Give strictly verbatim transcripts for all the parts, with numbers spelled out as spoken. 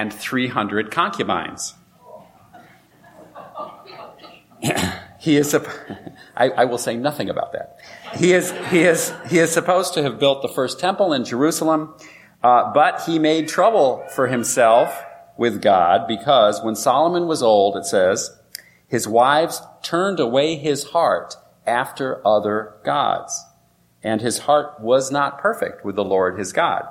and three hundred concubines. He is, I, I will say nothing about that. He is, he is, he is supposed to have built the first temple in Jerusalem, uh, but he made trouble for himself with God because when Solomon was old, it says, his wives turned away his heart after other gods, and his heart was not perfect with the Lord his God.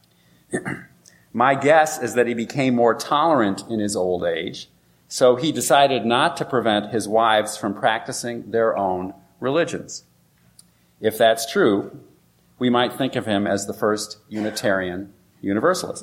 My guess is that he became more tolerant in his old age, so he decided not to prevent his wives from practicing their own religions. If that's true, we might think of him as the first Unitarian Universalist.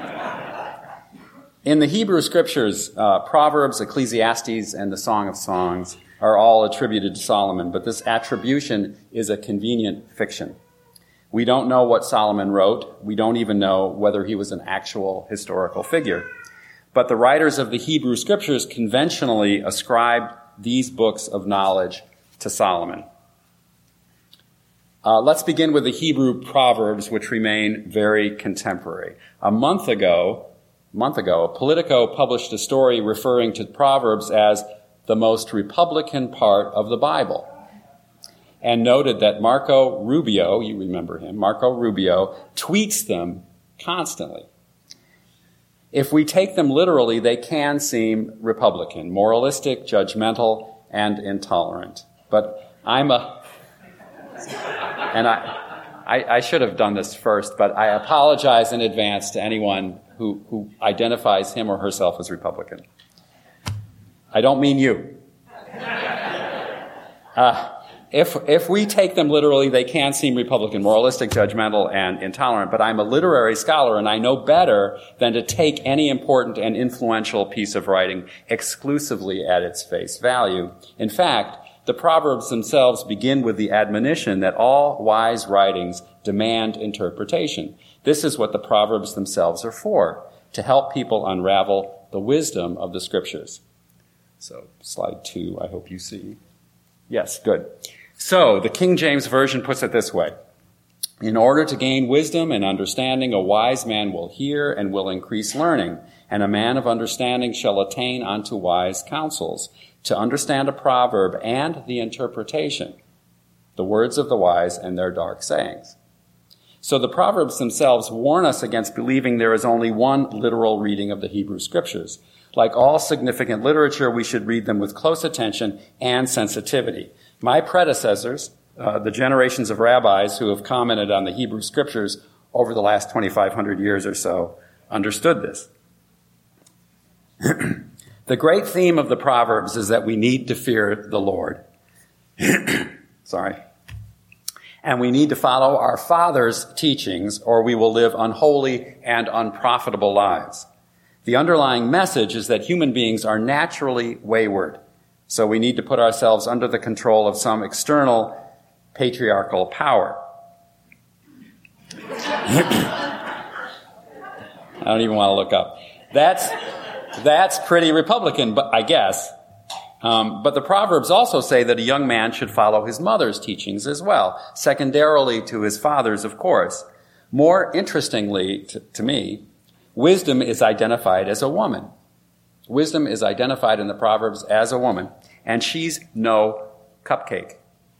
In the Hebrew Scriptures, uh, Proverbs, Ecclesiastes, and the Song of Songs are all attributed to Solomon, but this attribution is a convenient fiction. We don't know what Solomon wrote. We don't even know whether he was an actual historical figure. But the writers of the Hebrew Scriptures conventionally ascribed these books of knowledge to Solomon. Uh, let's begin with the Hebrew Proverbs, which remain very contemporary. A month ago, month ago, Politico published a story referring to Proverbs as the most Republican part of the Bible, and noted that Marco Rubio, you remember him, Marco Rubio, tweets them constantly. If we take them literally, they can seem Republican, moralistic, judgmental, and intolerant. But I'm a... And I, I, I should have done this first, but I apologize in advance to anyone who, who identifies him or herself as Republican. I don't mean you. Uh, if if we take them literally, they can seem Republican, moralistic, judgmental, and intolerant. But I'm a literary scholar, and I know better than to take any important and influential piece of writing exclusively at its face value. In fact, the Proverbs themselves begin with the admonition that all wise writings demand interpretation. This is what the Proverbs themselves are for, to help people unravel the wisdom of the Scriptures. So, slide two, I hope you see. Yes, good. So, the King James Version puts it this way. In order to gain wisdom and understanding, a wise man will hear and will increase learning, and a man of understanding shall attain unto wise counsels. To understand a proverb and the interpretation, the words of the wise and their dark sayings. So the Proverbs themselves warn us against believing there is only one literal reading of the Hebrew Scriptures. Like all significant literature, we should read them with close attention and sensitivity. My predecessors, uh, the generations of rabbis who have commented on the Hebrew Scriptures over the last twenty-five hundred years or so, understood this. The great theme of the Proverbs is that we need to fear the Lord. Sorry. And we need to follow our Father's teachings, or we will live unholy and unprofitable lives. The underlying message is that human beings are naturally wayward, so we need to put ourselves under the control of some external patriarchal power. I don't even want to look up. That's... That's pretty Republican, but I guess. Um, but the Proverbs also say that a young man should follow his mother's teachings as well, secondarily to his father's, of course. More interestingly to, to me, wisdom is identified as a woman. Wisdom is identified in the Proverbs as a woman, and she's no cupcake.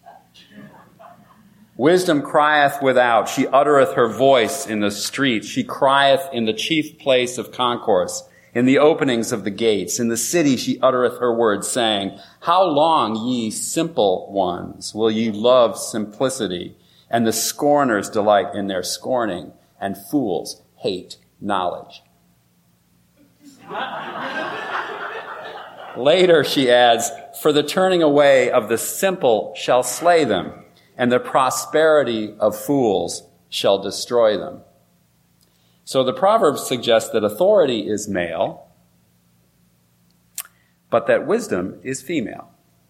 Wisdom crieth without, she uttereth her voice in the streets, she crieth in the chief place of concourse. In the openings of the gates, in the city she uttereth her words, saying, How long, ye simple ones, will ye love simplicity? And the scorners delight in their scorning, and fools hate knowledge. Later she adds, For the turning away of the simple shall slay them, and the prosperity of fools shall destroy them. So the Proverbs suggest that authority is male, but that wisdom is female.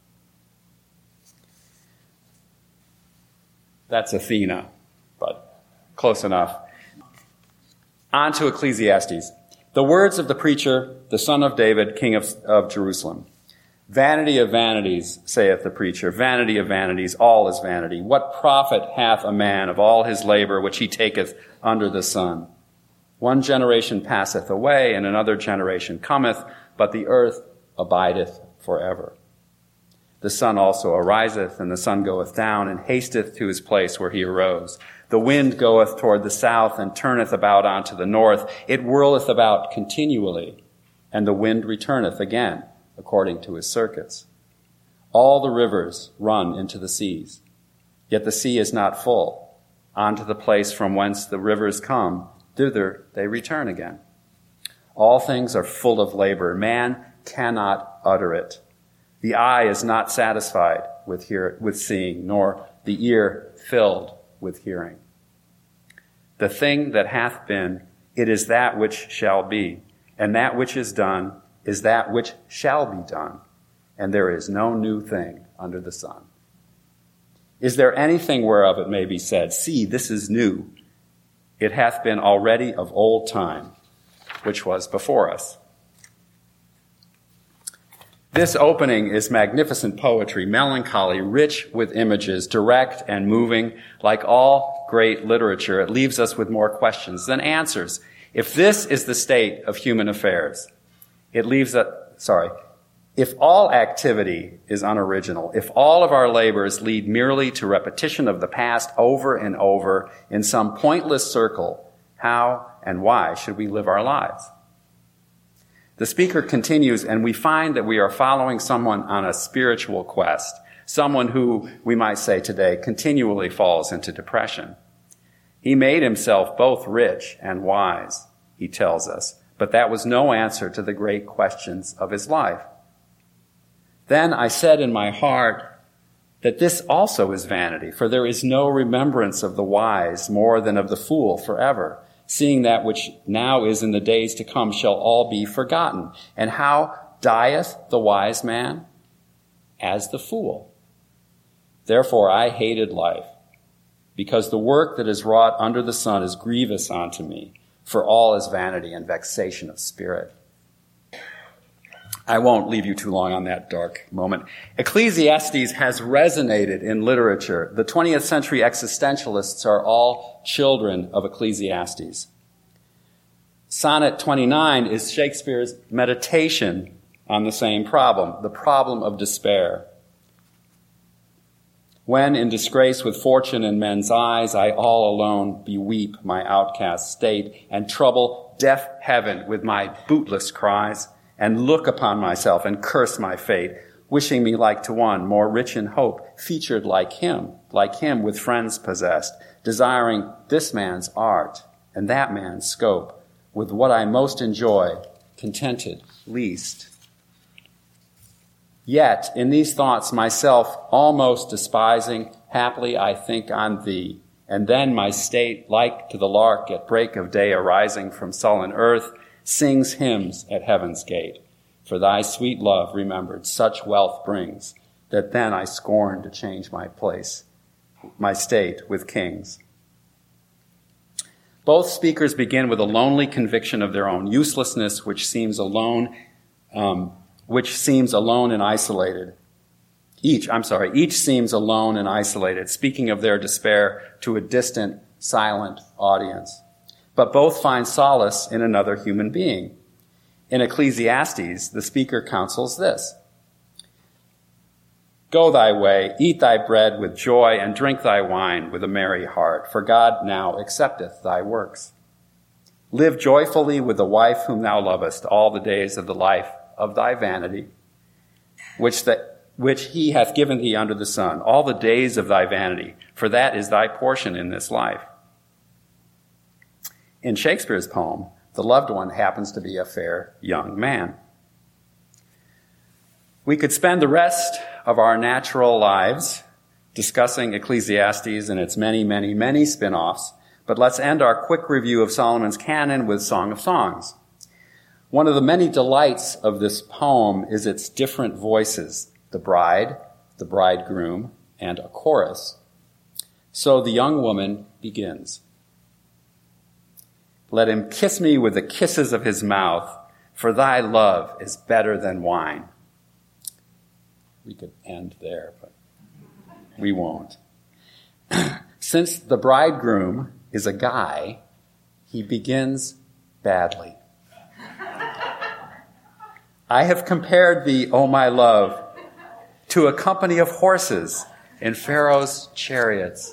That's Athena, but close enough. On to Ecclesiastes. The words of the preacher, the son of David, king of, of Jerusalem. Vanity of vanities, saith the preacher, vanity of vanities, all is vanity. What profit hath a man of all his labor which he taketh under the sun? One generation passeth away, and another generation cometh, but the earth abideth forever. The sun also ariseth, and the sun goeth down, and hasteth to his place where he arose. The wind goeth toward the south, and turneth about unto the north. It whirleth about continually, and the wind returneth again, according to his circuits. All the rivers run into the seas, yet the sea is not full. Unto the place from whence the rivers come, thither they return again. All things are full of labor. Man cannot utter it. The eye is not satisfied with hear, with seeing, nor the ear filled with hearing. The thing that hath been, it is that which shall be, and that which is done is that which shall be done, and there is no new thing under the sun. Is there anything whereof it may be said, see, this is new? It hath been already of old time, which was before us. This opening is magnificent poetry, melancholy, rich with images, direct and moving. Like all great literature, it leaves us with more questions than answers. If this is the state of human affairs, it leaves us, sorry, if all activity is unoriginal, if all of our labors lead merely to repetition of the past over and over in some pointless circle, how and why should we live our lives? The speaker continues, and we find that we are following someone on a spiritual quest, someone who, we might say today, continually falls into depression. He made himself both rich and wise, he tells us, but that was no answer to the great questions of his life. Then I said in my heart that this also is vanity, for there is no remembrance of the wise more than of the fool forever, seeing that which now is in the days to come shall all be forgotten. And how dieth the wise man? As the fool. Therefore I hated life, because the work that is wrought under the sun is grievous unto me, for all is vanity and vexation of spirit. I won't leave you too long on that dark moment. Ecclesiastes has resonated in literature. The twentieth century existentialists are all children of Ecclesiastes. Sonnet twenty-nine is Shakespeare's meditation on the same problem, the problem of despair. When in disgrace with fortune in men's eyes, I all alone beweep my outcast state and trouble deaf heaven with my bootless cries, and look upon myself and curse my fate, wishing me like to one more rich in hope, featured like him, like him with friends possessed, desiring this man's art and that man's scope, with what I most enjoy, contented least. Yet, in these thoughts myself almost despising, haply I think on thee, and then my state, like to the lark at break of day arising from sullen earth, sings hymns at heaven's gate. For thy sweet love remembered such wealth brings, that then I scorn to change my place, my state with kings. Both speakers begin with a lonely conviction of their own uselessness, which seems alone, um, which seems alone and isolated. Each, I'm sorry, each seems alone and isolated, speaking of their despair to a distant, silent audience. But both find solace in another human being. In Ecclesiastes, the speaker counsels this: Go thy way, eat thy bread with joy, and drink thy wine with a merry heart, for God now accepteth thy works. Live joyfully with the wife whom thou lovest all the days of the life of thy vanity, which, the, which he hath given thee under the sun, all the days of thy vanity, for that is thy portion in this life. In Shakespeare's poem, the loved one happens to be a fair young man. We could spend the rest of our natural lives discussing Ecclesiastes and its many, many, many spin-offs, but let's end our quick review of Solomon's canon with Song of Songs. One of the many delights of this poem is its different voices, the bride, the bridegroom, and a chorus. So the young woman begins. Let him kiss me with the kisses of his mouth, for thy love is better than wine. We could end there, but we won't. Since the bridegroom is a guy, he begins badly. I have compared thee, O my love, to a company of horses in Pharaoh's chariots.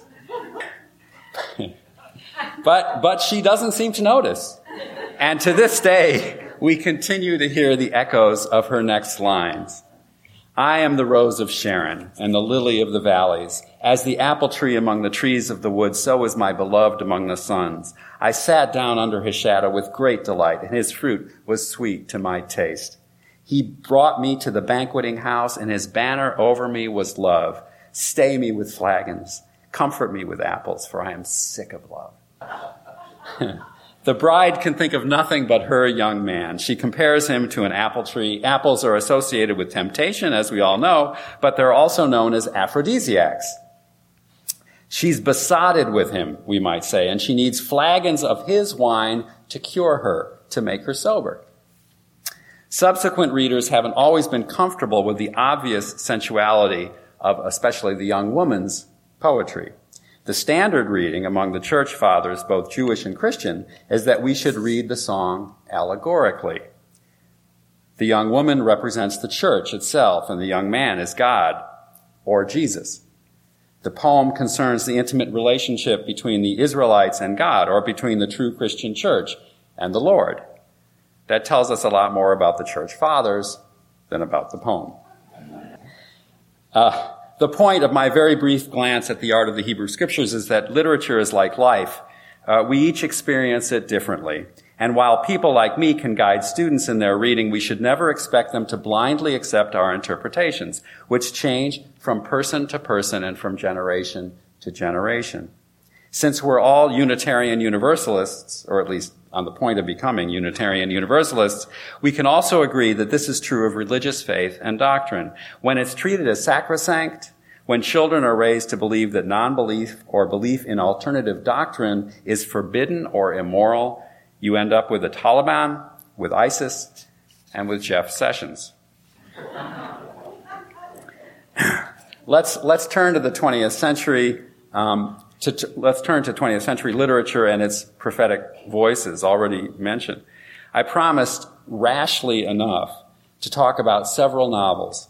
but, but she doesn't seem to notice. And to this day, we continue to hear the echoes of her next lines. I am the rose of Sharon and the lily of the valleys. As the apple tree among the trees of the wood, so is my beloved among the sons. I sat down under his shadow with great delight, and his fruit was sweet to my taste. He brought me to the banqueting house, and his banner over me was love. Stay me with flagons. Comfort me with apples, for I am sick of love. The bride can think of nothing but her young man. She compares him to an apple tree. Apples are associated with temptation, as we all know, but they're also known as aphrodisiacs. She's besotted with him, we might say, and she needs flagons of his wine to cure her, to make her sober. Subsequent readers haven't always been comfortable with the obvious sensuality of especially the young woman's poetry. The standard reading among the church fathers, both Jewish and Christian, is that we should read the song allegorically. The young woman represents the church itself, and the young man is God or Jesus. The poem concerns the intimate relationship between the Israelites and God, or between the true Christian church and the Lord. That tells us a lot more about the church fathers than about the poem. Uh, the point of my very brief glance at the art of the Hebrew Scriptures is that literature is like life. Uh, we each experience it differently. And while people like me can guide students in their reading, we should never expect them to blindly accept our interpretations, which change from person to person and from generation to generation. Since we're all Unitarian Universalists, or at least on the point of becoming Unitarian Universalists, we can also agree that this is true of religious faith and doctrine. When it's treated as sacrosanct, when children are raised to believe that non-belief or belief in alternative doctrine is forbidden or immoral, you end up with the Taliban, with ISIS, and with Jeff Sessions. let's let's turn to the twentieth century. Um, To, to, let's turn to twentieth century literature and its prophetic voices, already mentioned. I promised, rashly enough, to talk about several novels.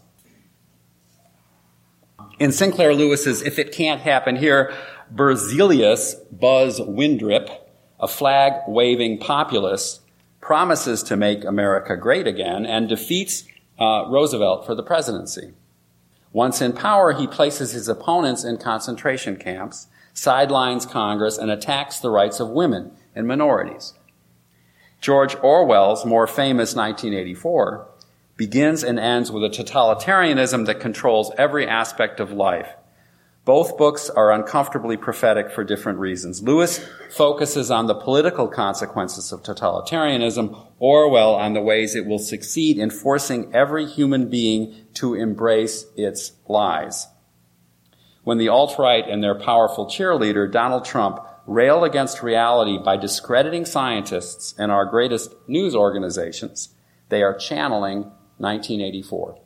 In Sinclair Lewis's If It Can't Happen Here, Berzelius Buzz Windrip, a flag-waving populist, promises to make America great again and defeats uh, Roosevelt for the presidency. Once in power, he places his opponents in concentration camps, sidelines Congress, and attacks the rights of women and minorities. George Orwell's more famous nineteen eighty-four begins and ends with a totalitarianism that controls every aspect of life. Both books are uncomfortably prophetic for different reasons. Lewis focuses on the political consequences of totalitarianism, Orwell on the ways it will succeed in forcing every human being to embrace its lies. When the alt-right and their powerful cheerleader, Donald Trump, rail against reality by discrediting scientists and our greatest news organizations, they are channeling nineteen eighty-four.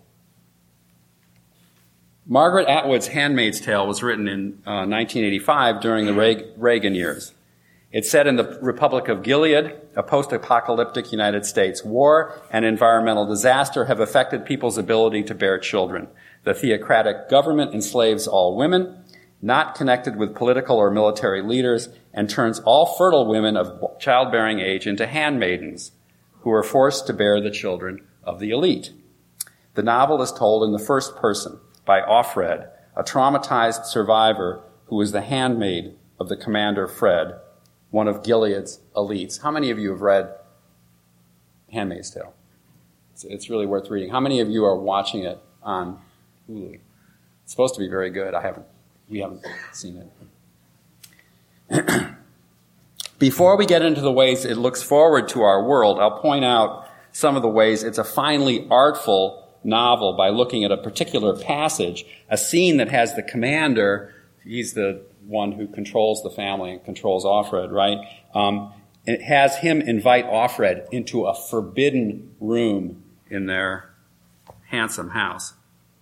Margaret Atwood's Handmaid's Tale was written in uh, nineteen eighty-five during the Reagan years. It's set in the Republic of Gilead, a post-apocalyptic United States. War and environmental disaster have affected people's ability to bear children. The theocratic government enslaves all women, not connected with political or military leaders, and turns all fertile women of childbearing age into handmaidens, who are forced to bear the children of the elite. The novel is told in the first person by Offred, a traumatized survivor who is the handmaid of the commander Fred, one of Gilead's elites. How many of you have read Handmaid's Tale? It's, it's really worth reading. How many of you are watching it on Hulu? It's supposed to be very good. I haven't, we haven't seen it. Before we get into the ways it looks forward to our world, I'll point out some of the ways it's a finely artful novel by looking at a particular passage, a scene that has the commander, he's the one who controls the family and controls Offred, right? Um, it has him invite Offred into a forbidden room in their handsome house.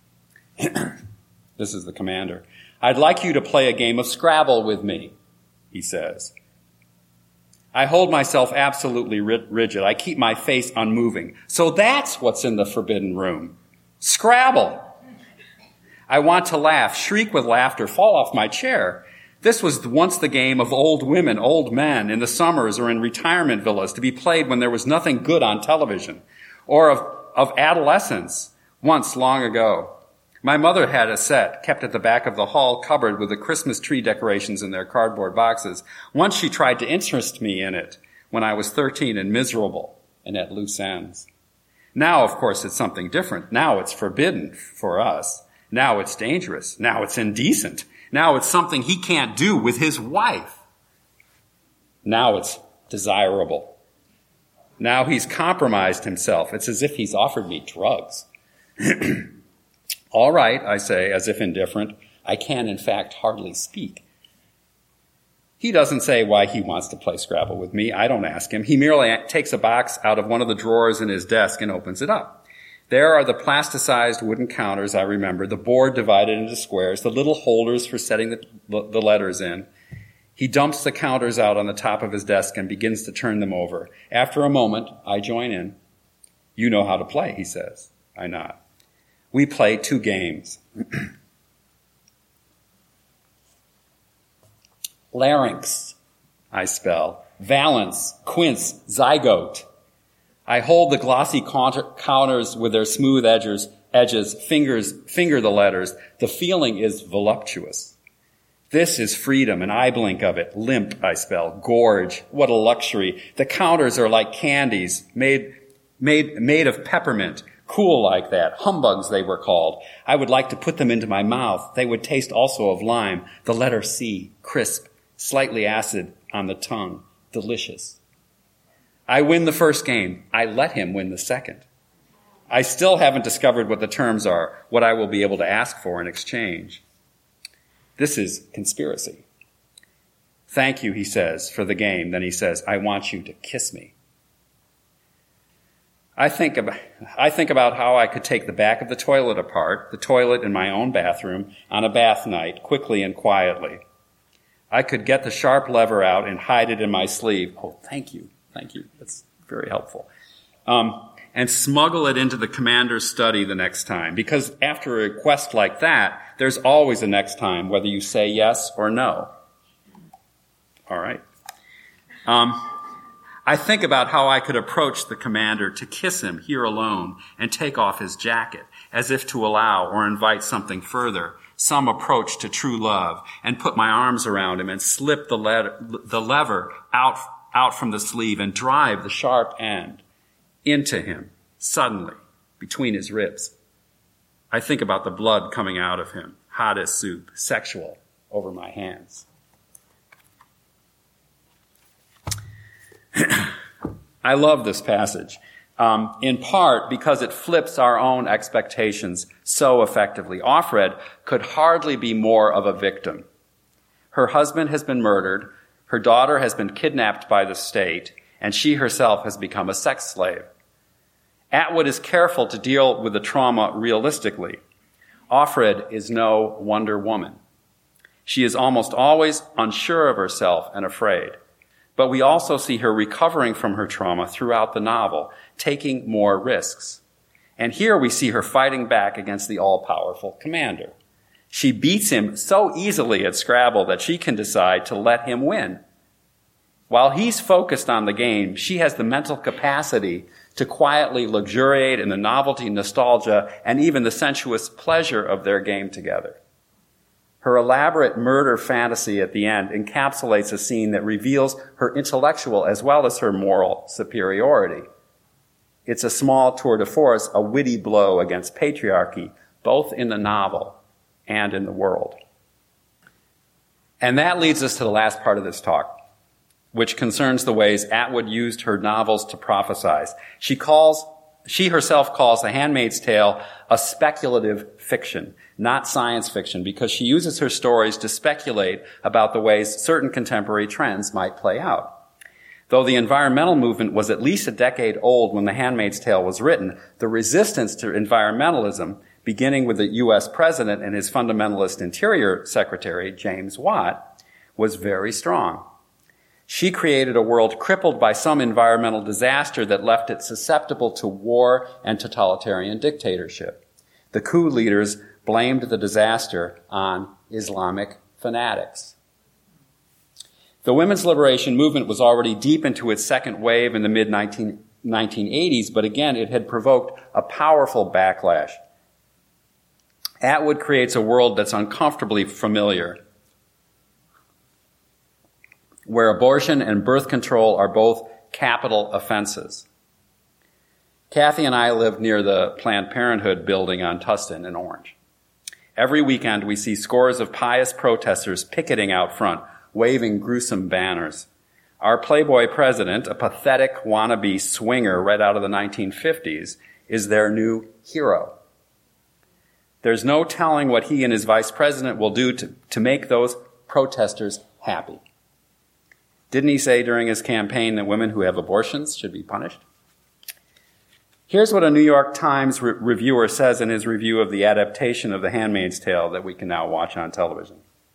This is the commander. I'd like you to play a game of Scrabble with me, he says. I hold myself absolutely rigid. I keep my face unmoving. So that's what's in the forbidden room. Scrabble. I want to laugh, shriek with laughter, fall off my chair. This was once the game of old women, old men, in the summers or in retirement villas, to be played when there was nothing good on television, or of, of adolescence, once long ago. My mother had a set kept at the back of the hall cupboard with the Christmas tree decorations in their cardboard boxes. Once she tried to interest me in it when I was thirteen and miserable and at loose ends. Now, of course, it's something different. Now it's forbidden for us. Now it's dangerous. Now it's indecent. Now it's something he can't do with his wife. Now it's desirable. Now he's compromised himself. It's as if he's offered me drugs. All right, I say, as if indifferent. I can, in fact, hardly speak. He doesn't say why he wants to play Scrabble with me. I don't ask him. He merely takes a box out of one of the drawers in his desk and opens it up. There are the plasticized wooden counters, I remember, the board divided into squares, the little holders for setting the, the letters in. He dumps the counters out on the top of his desk and begins to turn them over. After a moment, I join in. You know how to play, he says. I nod. We play two games. Larynx, I spell. Valence, quince, zygote. I hold the glossy counters with their smooth edges, edges, fingers, finger the letters. The feeling is voluptuous. This is freedom, and I blink of it. Limp, I spell. Gorge. What a luxury. The counters are like candies made, made, made of peppermint. Cool like that. Humbugs, they were called. I would like to put them into my mouth. They would taste also of lime. The letter C, crisp, slightly acid on the tongue. Delicious. I win the first game. I let him win the second. I still haven't discovered what the terms are, what I will be able to ask for in exchange. This is conspiracy. Thank you, he says, for the game. Then he says, I want you to kiss me. I think about, I think about how I could take the back of the toilet apart, the toilet in my own bathroom, on a bath night, quickly and quietly. I could get the sharp lever out and hide it in my sleeve. Oh, thank you. Thank you. That's very helpful. Um, and smuggle it into the commander's study the next time. Because after a request like that, there's always a next time, whether you say yes or no. All right. Um, I think about how I could approach the commander to kiss him here alone and take off his jacket, as if to allow or invite something further, some approach to true love, and put my arms around him and slip the, le- the lever out out from the sleeve and drive the sharp end into him, suddenly, between his ribs. I think about the blood coming out of him, hot as soup, sexual, over my hands. I love this passage, um, in part because it flips our own expectations so effectively. Offred could hardly be more of a victim. Her husband has been murdered. Her daughter has been kidnapped by the state, and she herself has become a sex slave. Atwood is careful to deal with the trauma realistically. Offred is no Wonder Woman. She is almost always unsure of herself and afraid. But we also see her recovering from her trauma throughout the novel, taking more risks. And here we see her fighting back against the all-powerful commander. She beats him so easily at Scrabble that she can decide to let him win. While he's focused on the game, she has the mental capacity to quietly luxuriate in the novelty, nostalgia, and even the sensuous pleasure of their game together. Her elaborate murder fantasy at the end encapsulates a scene that reveals her intellectual as well as her moral superiority. It's a small tour de force, a witty blow against patriarchy, both in the novel and in the world. And that leads us to the last part of this talk, which concerns the ways Atwood used her novels to prophesize. She calls, she herself calls The Handmaid's Tale a speculative fiction, not science fiction, because she uses her stories to speculate about the ways certain contemporary trends might play out. Though the environmental movement was at least a decade old when The Handmaid's Tale was written, the resistance to environmentalism, beginning with the U S president and his fundamentalist interior secretary, James Watt, was very strong. She created a world crippled by some environmental disaster that left it susceptible to war and totalitarian dictatorship. The coup leaders blamed the disaster on Islamic fanatics. The women's liberation movement was already deep into its second wave in the mid nineteen eighties, but again, it had provoked a powerful backlash. Atwood creates a world that's uncomfortably familiar, where abortion and birth control are both capital offenses. Kathy and I live near the Planned Parenthood building on Tustin in Orange. Every weekend we see scores of pious protesters picketing out front, waving gruesome banners. Our Playboy president, a pathetic wannabe swinger right out of the nineteen fifties, is their new hero. There's no telling what he and his vice president will do to, to make those protesters happy. Didn't he say during his campaign that women who have abortions should be punished? Here's what a New York Times re- reviewer says in his review of the adaptation of The Handmaid's Tale that we can now watch on television.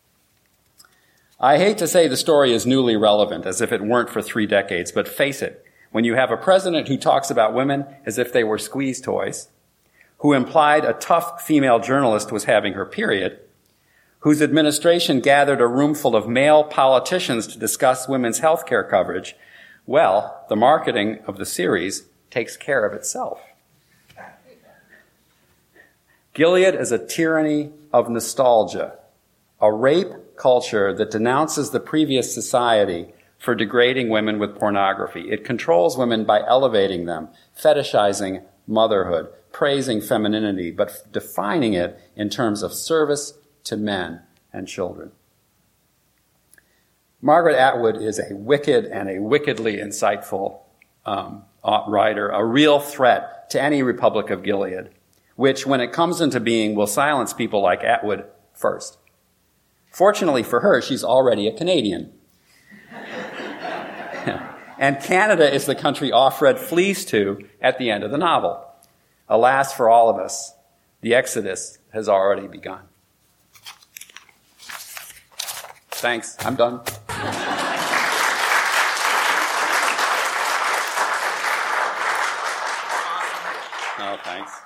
I hate to say the story is newly relevant, as if it weren't for three decades, but face it, when you have a president who talks about women as if they were squeeze toys, who implied a tough female journalist was having her period, whose administration gathered a room full of male politicians to discuss women's health care coverage, well, the marketing of the series takes care of itself. Gilead is a tyranny of nostalgia, a rape culture that denounces the previous society for degrading women with pornography. It controls women by elevating them, fetishizing motherhood, praising femininity, but defining it in terms of service to men and children. Margaret Atwood is a wicked and a wickedly insightful um, writer, a real threat to any Republic of Gilead, which, when it comes into being, will silence people like Atwood first. Fortunately for her, she's already a Canadian. And Canada is the country Offred flees to at the end of the novel. Alas for all of us, the exodus has already begun. Thanks. I'm done. Oh, thanks.